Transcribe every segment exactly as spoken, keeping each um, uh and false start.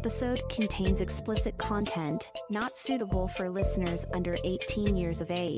episode contains explicit content not suitable for listeners under eighteen years of age.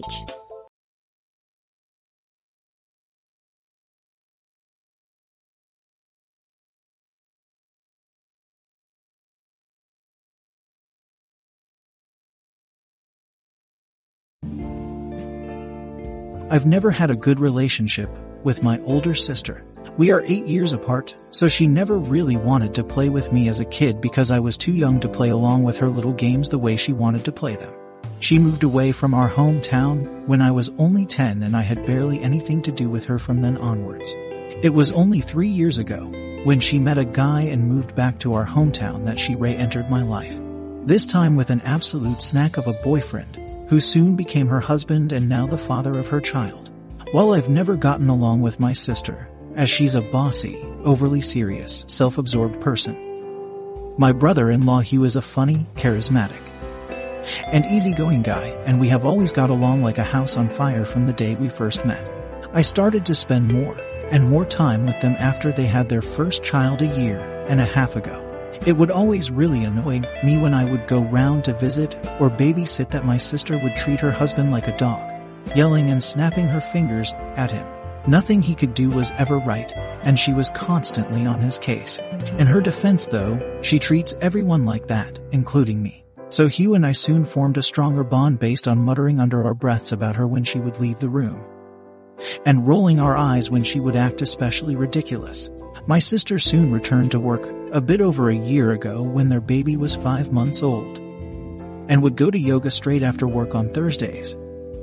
I've never had a good relationship with my older sister. We are eight years apart, so she never really wanted to play with me as a kid because I was too young to play along with her little games the way she wanted to play them. She moved away from our hometown when I was only ten and I had barely anything to do with her from then onwards. It was only three years ago when she met a guy and moved back to our hometown that she re-entered my life. This time with an absolute snack of a boyfriend who soon became her husband and now the father of her child. While I've never gotten along with my sister, as she's a bossy, overly serious, self-absorbed person, my brother-in-law Hugh is a funny, charismatic, and easygoing guy, and we have always got along like a house on fire from the day we first met. I started to spend more and more time with them after they had their first child a year and a half ago. It would always really annoy me when I would go round to visit or babysit that my sister would treat her husband like a dog, yelling and snapping her fingers at him. Nothing he could do was ever right, and she was constantly on his case. In her defense though, she treats everyone like that, including me. So Hugh and I soon formed a stronger bond based on muttering under our breaths about her when she would leave the room, and rolling our eyes when she would act especially ridiculous. My sister soon returned to work a bit over a year ago when their baby was five months old, and would go to yoga straight after work on Thursdays,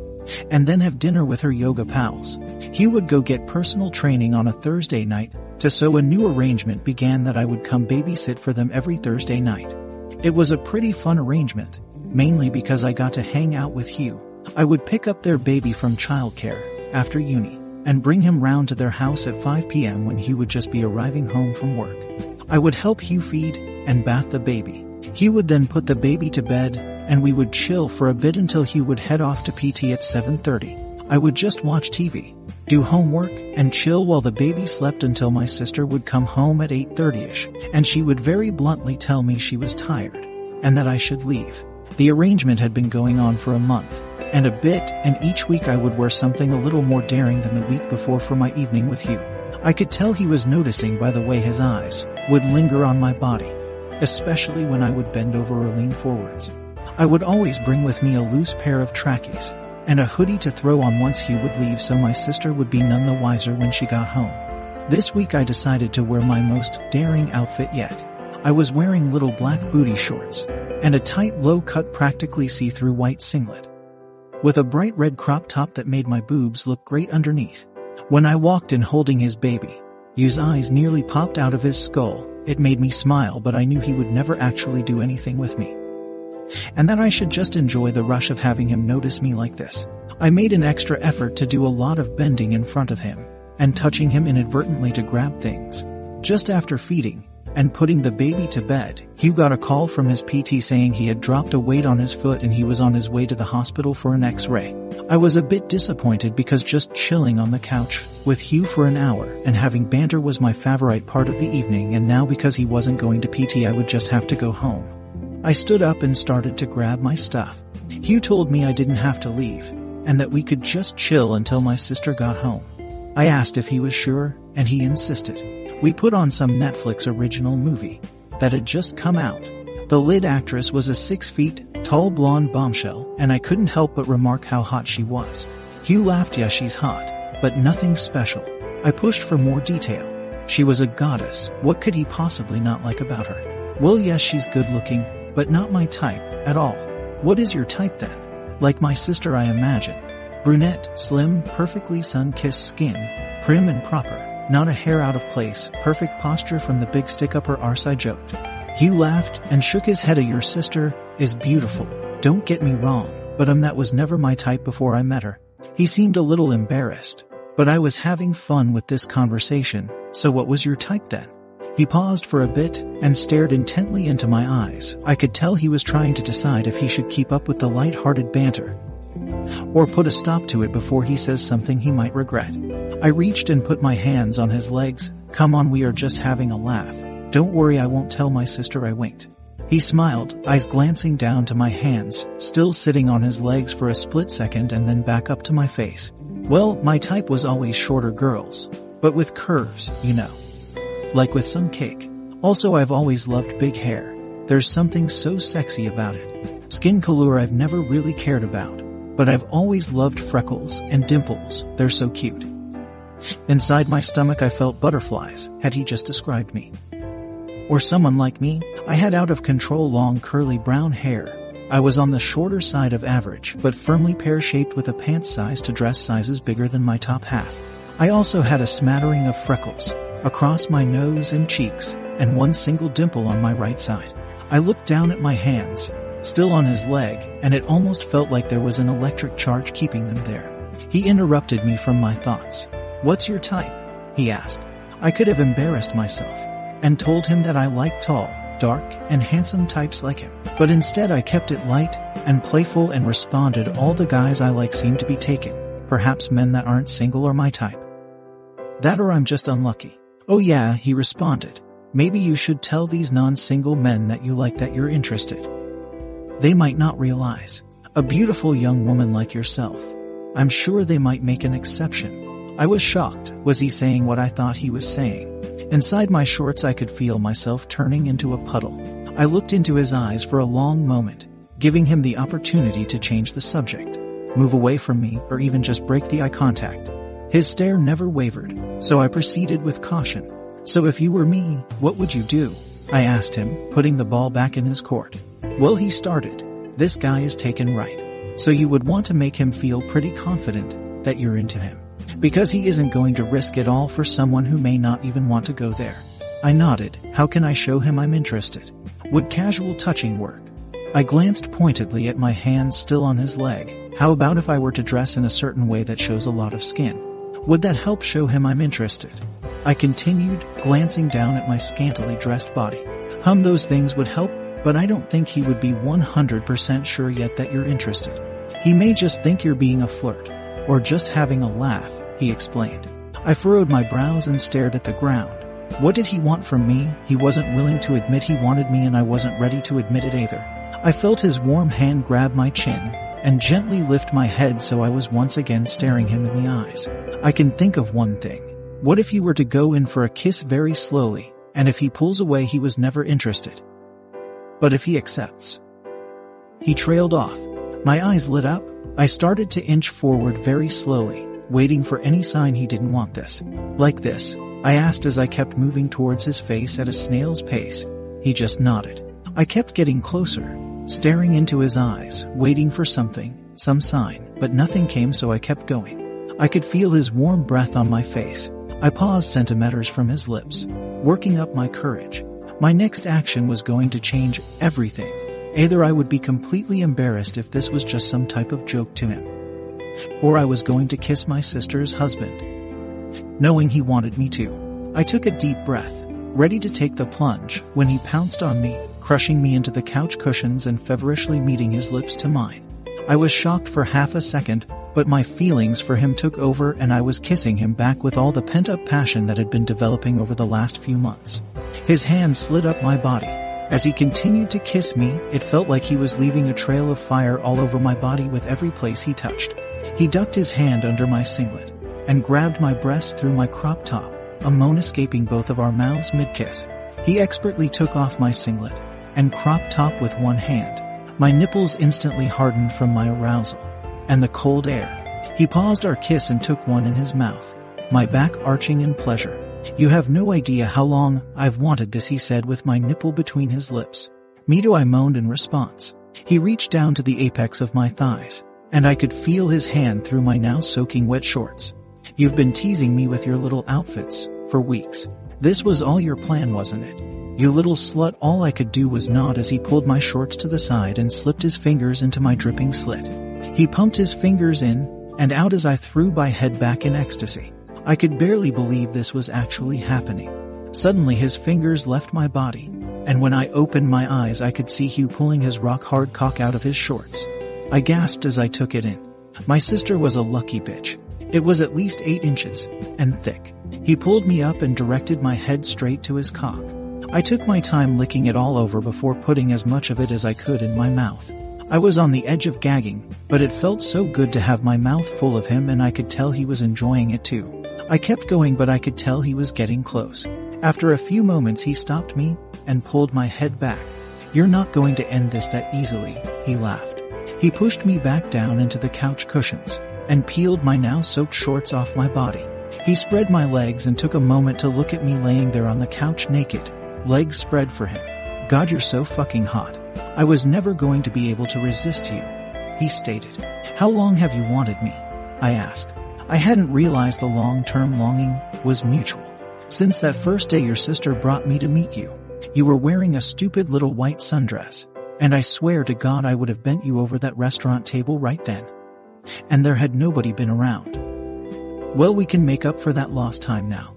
and then have dinner with her yoga pals. He would go get personal training on a Thursday night, to so a new arrangement began that I would come babysit for them every Thursday night. It was a pretty fun arrangement, mainly because I got to hang out with Hugh. I would pick up their baby from childcare after uni, and bring him round to their house at five p.m. when he would just be arriving home from work. I would help Hugh feed and bath the baby. He would then put the baby to bed, and we would chill for a bit until he would head off to P T at seven thirty. I would just watch T V, do homework, and chill while the baby slept until my sister would come home at eight thirty-ish, and she would very bluntly tell me she was tired, and that I should leave. The arrangement had been going on for a month and a bit, and each week I would wear something a little more daring than the week before for my evening with Hugh. I could tell he was noticing by the way his eyes would linger on my body, especially when I would bend over or lean forwards. I would always bring with me a loose pair of trackies and a hoodie to throw on once he would leave so my sister would be none the wiser when she got home. This week I decided to wear my most daring outfit yet. I was wearing little black booty shorts and a tight low-cut practically see-through white singlet, with a bright red crop top that made my boobs look great underneath. When I walked in holding his baby, Hugh's eyes nearly popped out of his skull. It made me smile, but I knew he would never actually do anything with me, and that I should just enjoy the rush of having him notice me like this. I made an extra effort to do a lot of bending in front of him and touching him inadvertently to grab things. Just after feeding and putting the baby to bed, Hugh got a call from his P T saying he had dropped a weight on his foot and he was on his way to the hospital for an X-ray. I was a bit disappointed because just chilling on the couch with Hugh for an hour and having banter was my favorite part of the evening, and now because he wasn't going to P T I would just have to go home. I stood up and started to grab my stuff. Hugh told me I didn't have to leave and that we could just chill until my sister got home. I asked if he was sure, and he insisted. We put on some Netflix original movie that had just come out. The lead actress was a six feet tall blonde bombshell, and I couldn't help but remark how hot she was. Hugh laughed. Yeah, she's hot, but nothing special. I pushed for more detail. She was a goddess. What could he possibly not like about her? Well, yes, she's good looking, but not my type at all. What is your type then? Like my sister, I imagine. Brunette, slim, perfectly sun-kissed skin, prim and proper. Not a hair out of place, perfect posture from the big stick up her arse, I joked. Hugh laughed and shook his head. Your sister is beautiful, don't get me wrong, but um that was never my type before I met her. He seemed a little embarrassed, but I was having fun with this conversation. So what was your type then? He paused for a bit and stared intently into my eyes. I could tell he was trying to decide if he should keep up with the light-hearted banter or put a stop to it before he says something he might regret. I reached and put my hands on his legs. Come on, we are just having a laugh. Don't worry, I won't tell my sister, I winked. He smiled, eyes glancing down to my hands, still sitting on his legs for a split second and then back up to my face. Well, my type was always shorter girls, but with curves, you know. Like with some cake. Also, I've always loved big hair. There's something so sexy about it. Skin color I've never really cared about, but I've always loved freckles and dimples. They're so cute. Inside my stomach I felt butterflies. Had he just described me? Or someone like me? I had out of control long curly brown hair. I was on the shorter side of average, but firmly pear-shaped with a pant size to dress sizes bigger than my top half. I also had a smattering of freckles across my nose and cheeks, and one single dimple on my right side. I looked down at my hands, still on his leg, and it almost felt like there was an electric charge keeping them there. He interrupted me from my thoughts. "What's your type?" he asked. I could have embarrassed myself and told him that I liked tall, dark, and handsome types like him. But instead I kept it light and playful and responded, "All the guys I like seem to be taken. Perhaps men that aren't single are my type. That or I'm just unlucky." "Oh yeah," he responded. "Maybe you should tell these non-single men that you like that you're interested. They might not realize. A beautiful young woman like yourself. I'm sure they might make an exception." I was shocked. Was he saying what I thought he was saying? Inside my shorts I could feel myself turning into a puddle. I looked into his eyes for a long moment, giving him the opportunity to change the subject, move away from me, or even just break the eye contact. His stare never wavered, so I proceeded with caution. "So if you were me, what would you do?" I asked him, putting the ball back in his court. "Well," he started, "this guy is taken right. So you would want to make him feel pretty confident that you're into him. Because he isn't going to risk it all for someone who may not even want to go there." I nodded. "How can I show him I'm interested? Would casual touching work?" I glanced pointedly at my hand still on his leg. "How about if I were to dress in a certain way that shows a lot of skin? Would that help show him I'm interested?" I continued, glancing down at my scantily dressed body. "Hum, those things would help, but I don't think he would be one hundred percent sure yet that you're interested. He may just think you're being a flirt, or just having a laugh," he explained. I furrowed my brows and stared at the ground. What did he want from me? He wasn't willing to admit he wanted me, and I wasn't ready to admit it either. I felt his warm hand grab my chin and gently lift my head, so I was once again staring him in the eyes. "I can think of one thing. What if you were to go in for a kiss very slowly, and if he pulls away he was never interested? But if he accepts?" He trailed off. My eyes lit up. I started to inch forward very slowly, waiting for any sign he didn't want this. "Like this?" I asked as I kept moving towards his face at a snail's pace. He just nodded. I kept getting closer, staring into his eyes, waiting for something, some sign, but nothing came, so I kept going. I could feel his warm breath on my face. I paused centimeters from his lips, working up my courage. My next action was going to change everything. Either I would be completely embarrassed if this was just some type of joke to him, or I was going to kiss my sister's husband, knowing he wanted me to. I took a deep breath, ready to take the plunge, when he pounced on me, crushing me into the couch cushions and feverishly meeting his lips to mine. I was shocked for half a second, but my feelings for him took over and I was kissing him back with all the pent-up passion that had been developing over the last few months. His hand slid up my body. As he continued to kiss me, it felt like he was leaving a trail of fire all over my body with every place he touched. He ducked his hand under my singlet and grabbed my breasts through my crop top, a moan escaping both of our mouths mid-kiss. He expertly took off my singlet and crop top with one hand. My nipples instantly hardened from my arousal and the cold air. He paused our kiss and took one in his mouth, my back arching in pleasure. "You have no idea how long I've wanted this," he said with my nipple between his lips. "Me too," I moaned in response. He reached down to the apex of my thighs, and I could feel his hand through my now soaking wet shorts. "You've been teasing me with your little outfits for weeks. This was all your plan, wasn't it? You little slut." All I could do was nod as he pulled my shorts to the side and slipped his fingers into my dripping slit. He pumped his fingers in and out as I threw my head back in ecstasy. I could barely believe this was actually happening. Suddenly his fingers left my body, and when I opened my eyes I could see Hugh pulling his rock-hard cock out of his shorts. I gasped as I took it in. My sister was a lucky bitch. It was at least eight inches and thick. He pulled me up and directed my head straight to his cock. I took my time licking it all over before putting as much of it as I could in my mouth. I was on the edge of gagging, but it felt so good to have my mouth full of him, and I could tell he was enjoying it too. I kept going, but I could tell he was getting close. After a few moments he stopped me and pulled my head back. "You're not going to end this that easily," he laughed. He pushed me back down into the couch cushions and peeled my now soaked shorts off my body. He spread my legs and took a moment to look at me laying there on the couch naked, legs spread for him. "God, you're so fucking hot. I was never going to be able to resist you," he stated. "How long have you wanted me?" I asked. I hadn't realized the long-term longing was mutual. "Since that first day your sister brought me to meet you. You were wearing a stupid little white sundress, and I swear to God I would have bent you over that restaurant table right then. And there had nobody been around. Well, we can make up for that lost time now,"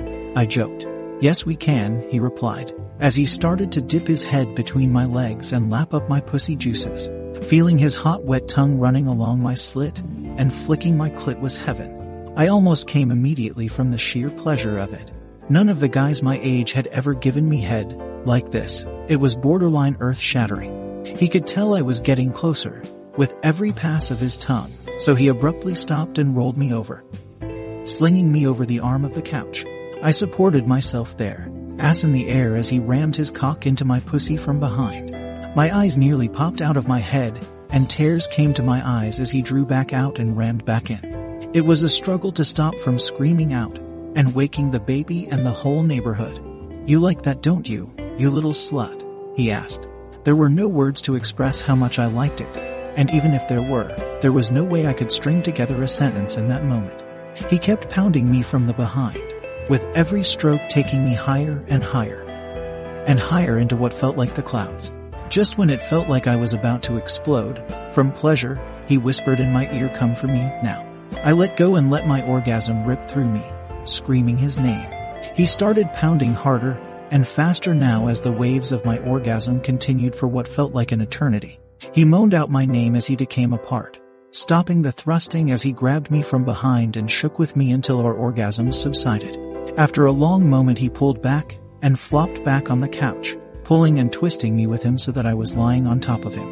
I joked. "Yes, we can," he replied, as he started to dip his head between my legs and lap up my pussy juices. Feeling his hot wet tongue running along my slit and flicking my clit was heaven. I almost came immediately from the sheer pleasure of it. None of the guys my age had ever given me head like this. It was borderline earth-shattering. He could tell I was getting closer with every pass of his tongue, so he abruptly stopped and rolled me over, slinging me over the arm of the couch. I supported myself there, ass in the air, as he rammed his cock into my pussy from behind. My eyes nearly popped out of my head, and tears came to my eyes as he drew back out and rammed back in. It was a struggle to stop from screaming out and waking the baby and the whole neighborhood. "You like that, don't you, you little slut?" he asked. There were no words to express how much I liked it, and even if there were, there was no way I could string together a sentence in that moment. He kept pounding me from the behind, with every stroke taking me higher and higher, and higher into what felt like the clouds. Just when it felt like I was about to explode from pleasure, he whispered in my ear, "Come for me now." I let go and let my orgasm rip through me, screaming his name. He started pounding harder and faster now as the waves of my orgasm continued for what felt like an eternity. He moaned out my name as he decame apart, stopping the thrusting as he grabbed me from behind and shook with me until our orgasms subsided. After a long moment he pulled back and flopped back on the couch, pulling and twisting me with him so that I was lying on top of him,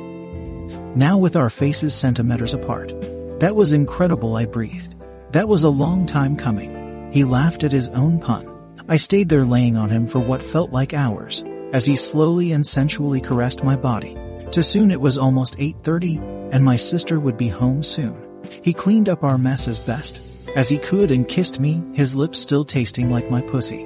now with our faces centimeters apart. "That was incredible," I breathed. "That was a long time coming." He laughed at his own pun. I stayed there laying on him for what felt like hours, as he slowly and sensually caressed my body. Too soon it was almost eight thirty, and my sister would be home soon. He cleaned up our mess as best as he could and kissed me, his lips still tasting like my pussy,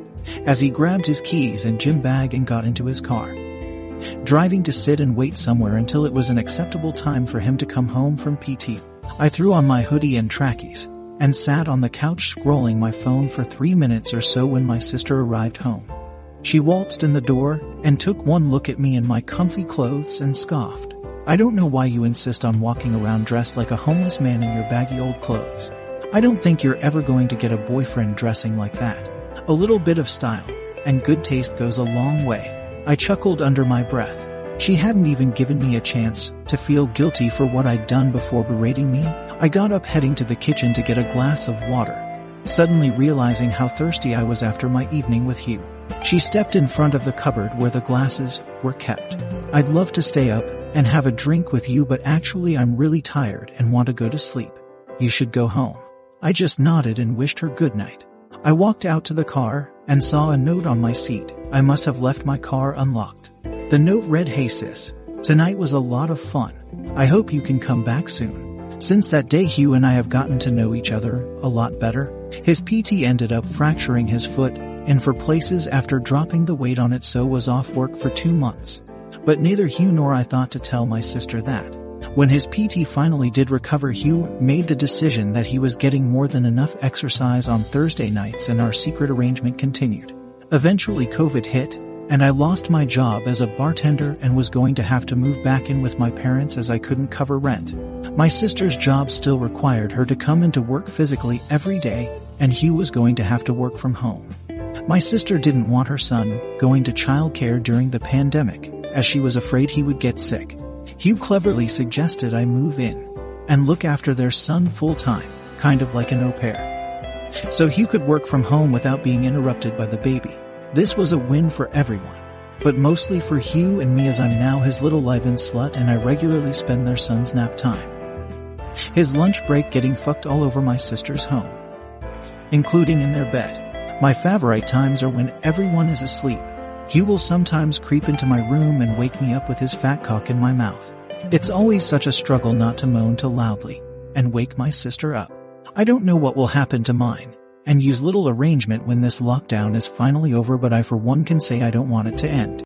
as he grabbed his keys and gym bag and got into his car, driving to sit and wait somewhere until it was an acceptable time for him to come home from P T. I threw on my hoodie and trackies and sat on the couch scrolling my phone for three minutes or so when my sister arrived home. She waltzed in the door and took one look at me in my comfy clothes and scoffed. "I don't know why you insist on walking around dressed like a homeless man in your baggy old clothes. I don't think you're ever going to get a boyfriend dressing like that. A little bit of style and good taste goes a long way." I chuckled under my breath. She hadn't even given me a chance to feel guilty for what I'd done before berating me. I got up, heading to the kitchen to get a glass of water, suddenly realizing how thirsty I was after my evening with Hugh. She stepped in front of the cupboard where the glasses were kept. "I'd love to stay up and have a drink with you, but actually I'm really tired and want to go to sleep. You should go home." I just nodded and wished her good night. I walked out to the car and saw a note on my seat. I must have left my car unlocked. The note read, "Hey sis, tonight was a lot of fun. I hope you can come back soon." Since that day, Hugh and I have gotten to know each other a lot better. His P T ended up fracturing his foot in four places after dropping the weight on it, so was off work for two months. But neither Hugh nor I thought to tell my sister that. When his P T finally did recover, Hugh made the decision that he was getting more than enough exercise on Thursday nights, and our secret arrangement continued. Eventually COVID hit, and I lost my job as a bartender and was going to have to move back in with my parents as I couldn't cover rent. My sister's job still required her to come into work physically every day, and Hugh was going to have to work from home. My sister didn't want her son going to childcare during the pandemic, as she was afraid he would get sick. Hugh cleverly suggested I move in and look after their son full-time, kind of like an au pair, so Hugh could work from home without being interrupted by the baby. This was a win for everyone, but mostly for Hugh and me, as I'm now his little live-in slut and I regularly spend their son's nap time. His lunch break getting fucked all over my sister's home, including in their bed. My favorite times are when everyone is asleep. Hugh will sometimes creep into my room and wake me up with his fat cock in my mouth. It's always such a struggle not to moan too loudly and wake my sister up. I don't know what will happen to mine and use little arrangement when this lockdown is finally over, but I for one can say I don't want it to end.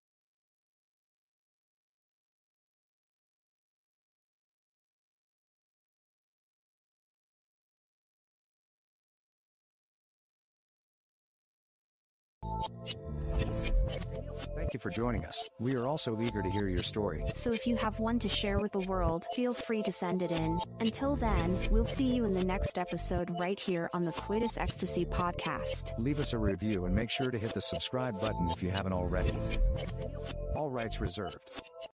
Thank you for joining us. We are also eager to hear your story. So if you have one to share with the world, feel free to send it in. Until then, we'll see you in the next episode right here on the Coitus Ecstasy podcast. Leave us a review and make sure to hit the subscribe button if you haven't already. All rights reserved.